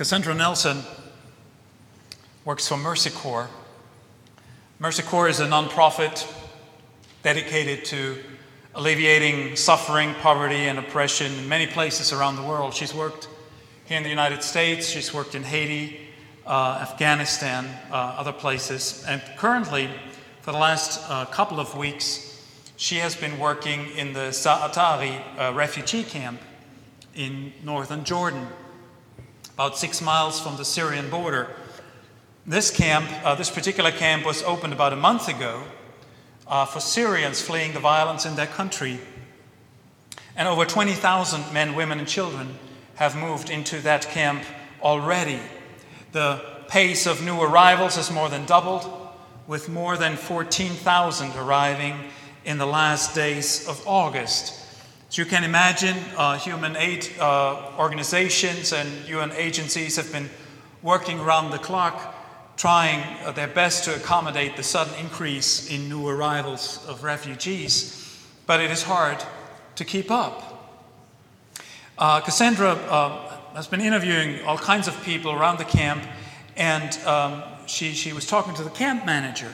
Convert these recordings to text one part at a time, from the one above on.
Cassandra Nelson works for Mercy Corps. Mercy Corps is a nonprofit dedicated to alleviating suffering, poverty, and oppression in many places around the world. She's worked here in the United States, she's worked in Haiti, Afghanistan, other places, and currently, for the last couple of weeks, she has been working in the Zaatari refugee camp in northern Jordan, about 6 miles from the Syrian border. This particular camp was opened about a month ago for Syrians fleeing the violence in their country. And over 20,000 men, women, and children have moved into that camp already. The pace of new arrivals has more than doubled, with more than 14,000 arriving in the last days of August. As you can imagine, human aid organizations and UN agencies have been working around the clock, trying their best to accommodate the sudden increase in new arrivals of refugees, but it is hard to keep up. Cassandra has been interviewing all kinds of people around the camp, and she was talking to the camp manager,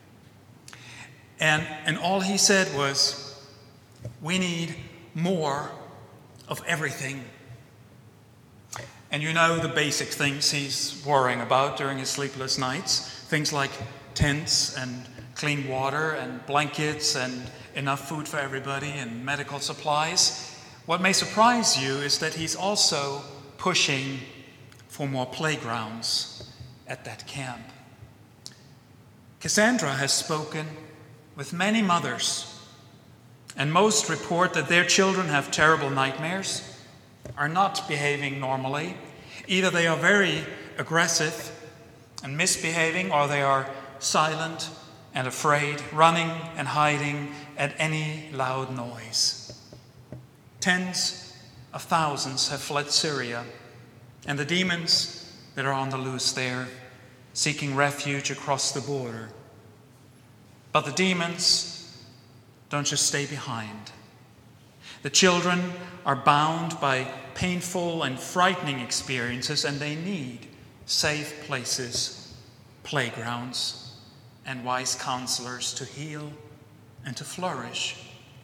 and all he said was, "We need more of everything." And you know the basic things he's worrying about during his sleepless nights, things like tents and clean water and blankets and enough food for everybody and medical supplies. What may surprise you is that he's also pushing for more playgrounds at that camp. Cassandra has spoken with many mothers, and most report that their children have terrible nightmares, are not behaving normally. Either they are very aggressive and misbehaving, or they are silent and afraid, running and hiding at any loud noise. Tens of thousands have fled Syria, and the demons that are on the loose there, seeking refuge across the border. But the demons don't just stay behind. The children are bound by painful and frightening experiences, and they need safe places, playgrounds, and wise counselors to heal and to flourish.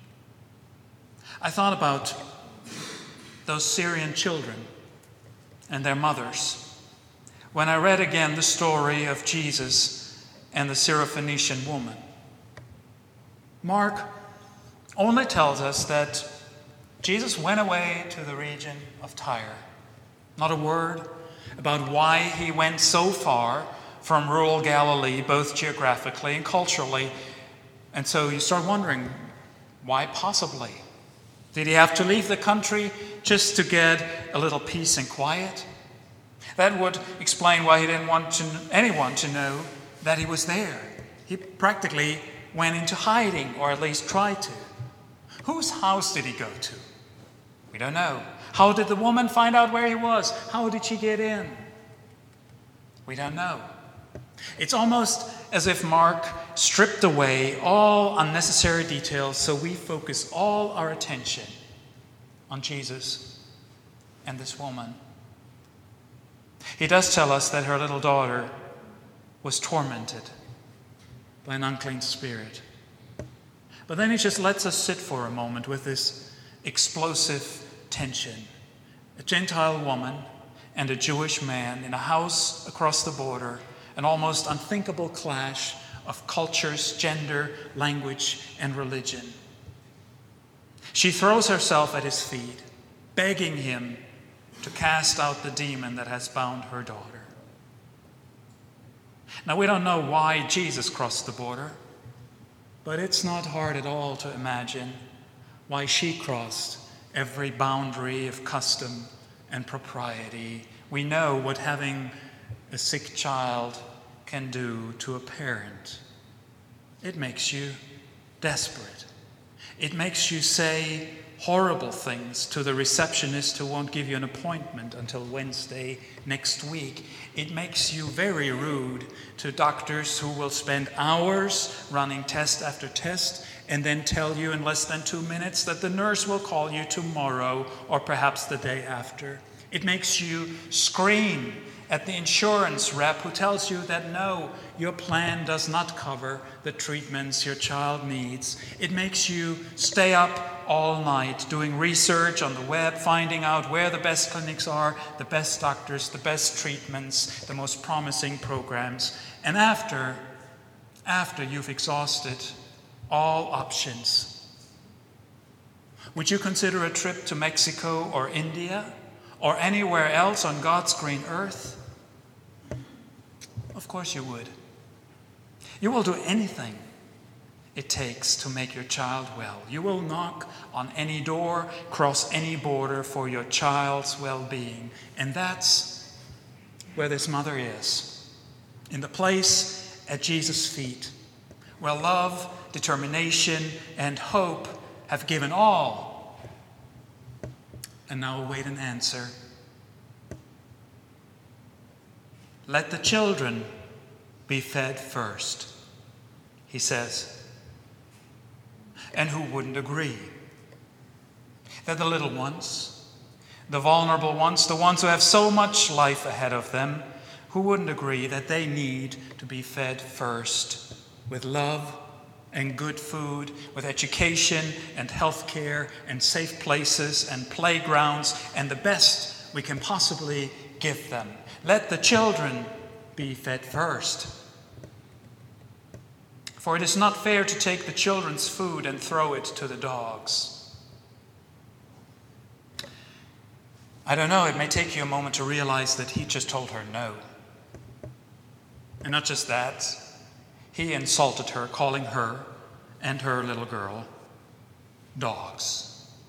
I thought about those Syrian children and their mothers when I read again the story of Jesus and the Syrophoenician woman. Mark only tells us that Jesus went away to the region of Tyre. Not a word about why he went so far from rural Galilee, both geographically and culturally. And so you start wondering, why possibly? Did he have to leave the country just to get a little peace and quiet? That would explain why he didn't want anyone to know that he was there. He practically went into hiding, or at least tried to. Whose house did he go to? We don't know. How did the woman find out where he was? How did she get in? We don't know. It's almost as if Mark stripped away all unnecessary details so we focus all our attention on Jesus and this woman. He does tell us that her little daughter was tormented by an unclean spirit. But then he just lets us sit for a moment with this explosive tension. A Gentile woman and a Jewish man in a house across the border, an almost unthinkable clash of cultures, gender, language, and religion. She throws herself at his feet, begging him to cast out the demon that has bound her daughter. Now, we don't know why Jesus crossed the border, but it's not hard at all to imagine why she crossed every boundary of custom and propriety. We know what having a sick child can do to a parent. It makes you desperate. It makes you say horrible things to the receptionist who won't give you an appointment until Wednesday next week. It makes you very rude to doctors who will spend hours running test after test and then tell you in less than 2 minutes that the nurse will call you tomorrow or perhaps the day after. It makes you scream at the insurance rep who tells you that no, your plan does not cover the treatments your child needs. It makes you stay up all night doing research on the web, finding out where the best clinics are, the best doctors, the best treatments, the most promising programs. And after you've exhausted all options, would you consider a trip to Mexico or India or anywhere else on God's green earth? Of course you would. You will do anything it takes to make your child well. You will knock on any door, cross any border for your child's well-being. And that's where this mother is, in the place at Jesus' feet, where love, determination, and hope have given all, and now await an answer. Let the children be fed first, he says. And who wouldn't agree? That the little ones, the vulnerable ones, the ones who have so much life ahead of them, who wouldn't agree that they need to be fed first with love and good food, with education and health care and safe places and playgrounds and the best we can possibly give them. Let the children be fed first. For it is not fair to take the children's food and throw it to the dogs. I don't know, it may take you a moment to realize that he just told her no. And not just that, he insulted her, calling her and her little girl dogs.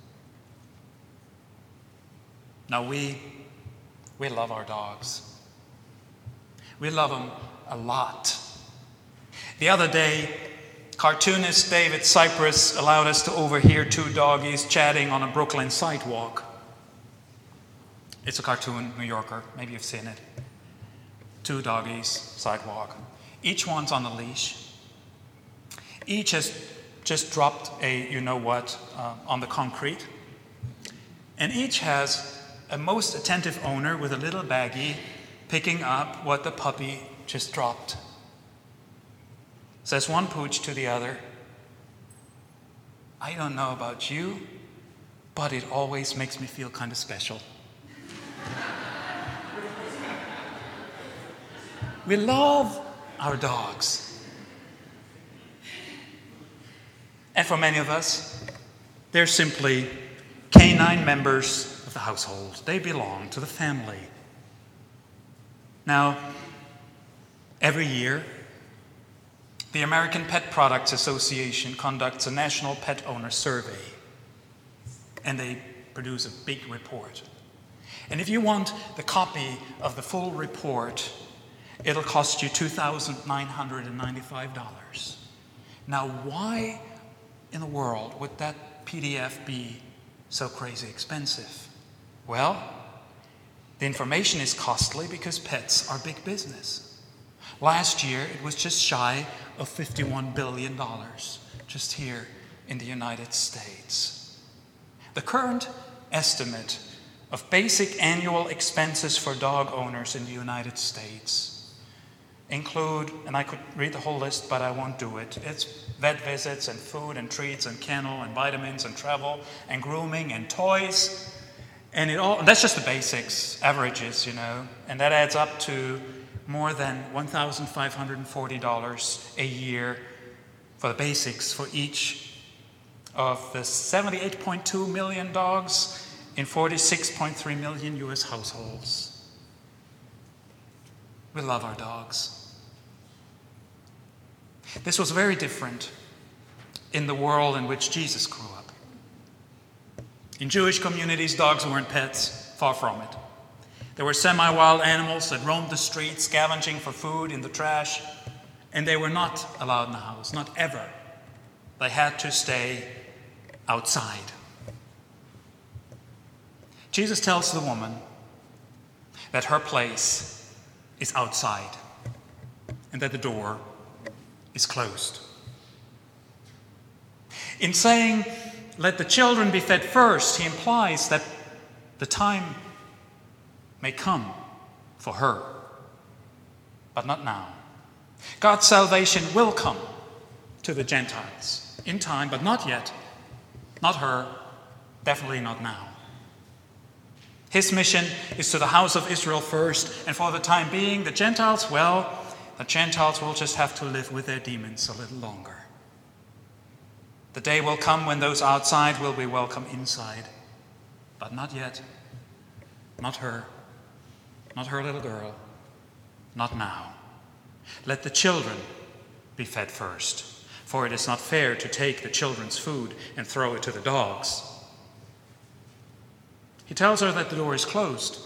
Now we love our dogs. We love them a lot. The other day, cartoonist David Cypress allowed us to overhear two doggies chatting on a Brooklyn sidewalk. It's a cartoon, New Yorker. Maybe you've seen it. Two doggies, sidewalk. Each one's on a leash. Each has just dropped a you-know-what on the concrete. And each has a most attentive owner with a little baggie picking up what the puppy just dropped. Says one pooch to the other, I don't know about you, but it always makes me feel kind of special. We love our dogs. And for many of us, they're simply canine members of the household. They belong to the family. Now, every year, the American Pet Products Association conducts a national pet owner survey, and they produce a big report. And if you want the copy of the full report, it'll cost you $2,995. Now, why in the world would that PDF be so crazy expensive? Well, the information is costly because pets are big business. Last year, it was just shy of $51 billion, just here in the United States. The current estimate of basic annual expenses for dog owners in the United States include, and I could read the whole list, but I won't do it. It's vet visits and food and treats and kennel and vitamins and travel and grooming and toys. And that's just the basics, averages, and that adds up to more than $1,540 a year for the basics for each of the 78.2 million dogs in 46.3 million U.S. households. We love our dogs. This was very different in the world in which Jesus grew up. In Jewish communities, dogs weren't pets, far from it. There were semi-wild animals that roamed the streets, scavenging for food in the trash, and they were not allowed in the house, not ever. They had to stay outside. Jesus tells the woman that her place is outside and that the door is closed. In saying, let the children be fed first, he implies that the time may come for her, but not now. God's salvation will come to the Gentiles in time, but not yet. Not her, definitely not now. His mission is to the house of Israel first, and for the time being, the Gentiles will just have to live with their demons a little longer. The day will come when those outside will be welcome inside, but not yet. Not her little girl, not now. Let the children be fed first, for it is not fair to take the children's food and throw it to the dogs. He tells her that the door is closed,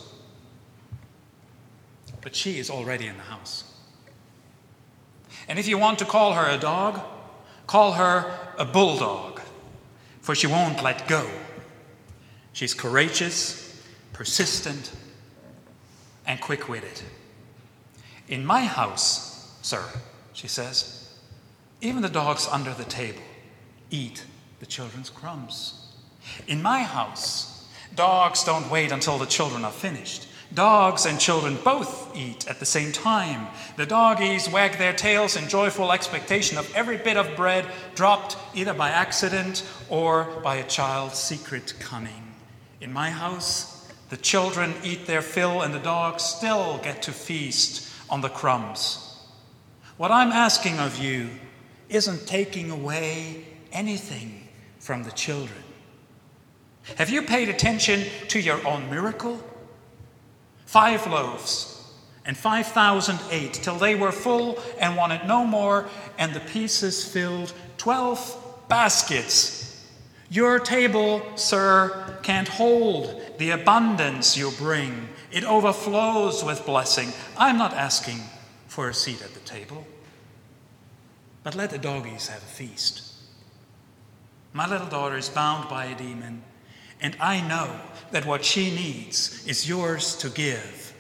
but she is already in the house. And if you want to call her a dog, call her a bulldog, for she won't let go. She's courageous, persistent, and quick-witted. In my house, sir, she says, even the dogs under the table eat the children's crumbs. In my house, dogs don't wait until the children are finished. Dogs and children both eat at the same time. The doggies wag their tails in joyful expectation of every bit of bread dropped either by accident or by a child's secret cunning. In my house, the children eat their fill and the dogs still get to feast on the crumbs. What I'm asking of you isn't taking away anything from the children. Have you paid attention to your own miracle? 5 loaves and 5,000 ate till they were full and wanted no more, and the pieces filled 12 baskets. Your table, sir, can't hold the abundance you bring. It overflows with blessing. I'm not asking for a seat at the table, but let the doggies have a feast. My little daughter is bound by a demon, and I know that what she needs is yours to give.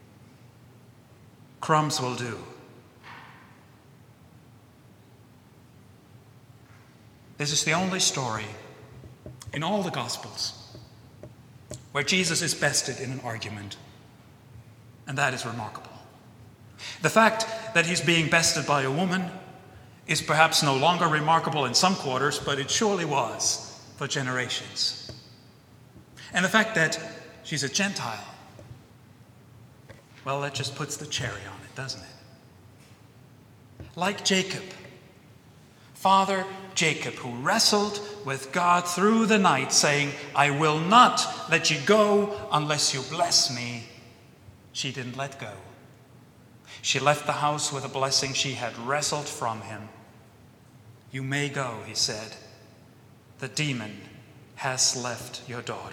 Crumbs will do. This is the only story in all the Gospels where Jesus is bested in an argument, and that is remarkable. The fact that he's being bested by a woman is perhaps no longer remarkable in some quarters, but it surely was for generations. And the fact that she's a Gentile, well, that just puts the cherry on it, doesn't it? Like Jacob, Father Jacob, who wrestled with God through the night, saying, I will not let you go unless you bless me. She didn't let go. She left the house with a blessing she had wrestled from him. You may go, he said. The demon has left your daughter.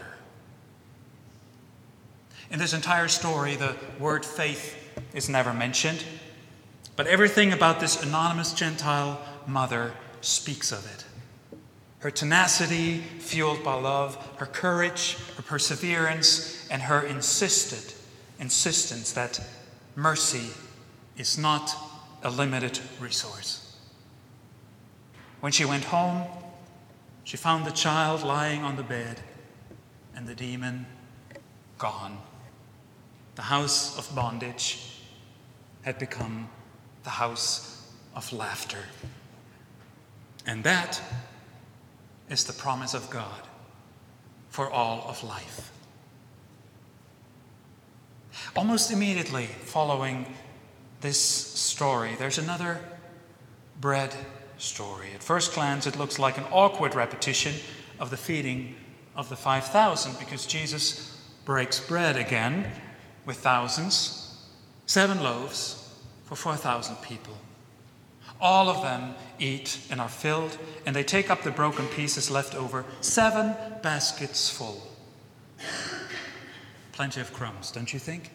In this entire story, the word faith is never mentioned, but everything about this anonymous Gentile mother speaks of it. Her tenacity, fueled by love, her courage, her perseverance, and her insistence that mercy is not a limited resource. When she went home, she found the child lying on the bed and the demon gone. The house of bondage had become the house of laughter. And that is the promise of God for all of life. Almost immediately following this story, there's another bread story. At first glance, it looks like an awkward repetition of the feeding of the 5,000, because Jesus breaks bread again with thousands, 7 loaves for 4,000 people. All of them eat and are filled, and they take up the broken pieces left over, 7 baskets full. Plenty of crumbs, don't you think?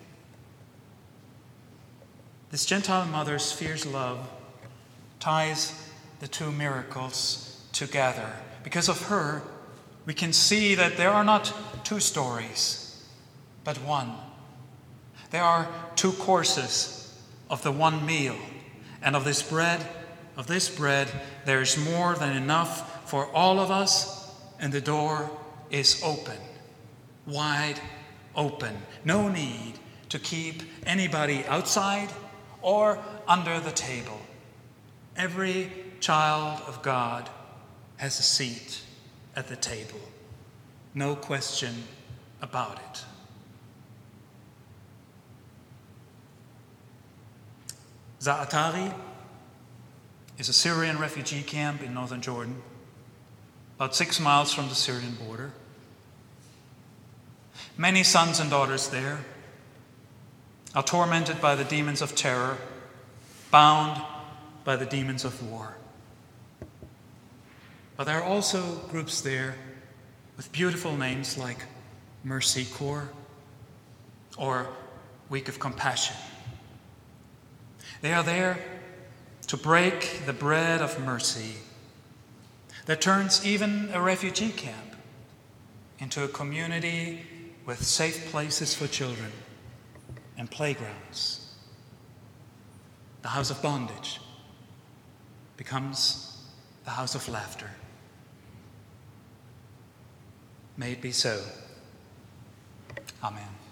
This Gentile mother's fierce love ties the 2 miracles together. Because of her, we can see that there are not 2 stories, but one. There are 2 courses of the one meal, and of this bread, there is more than enough for all of us, and the door is open, wide open. No need to keep anybody outside or under the table. Every child of God has a seat at the table. No question about it. Za'atari is a Syrian refugee camp in northern Jordan, about 6 miles from the Syrian border. Many sons and daughters there are tormented by the demons of terror, bound by the demons of war. But there are also groups there with beautiful names like Mercy Corps or Week of Compassion. They are there to break the bread of mercy that turns even a refugee camp into a community with safe places for children and playgrounds. The house of bondage becomes the house of laughter. May it be so. Amen.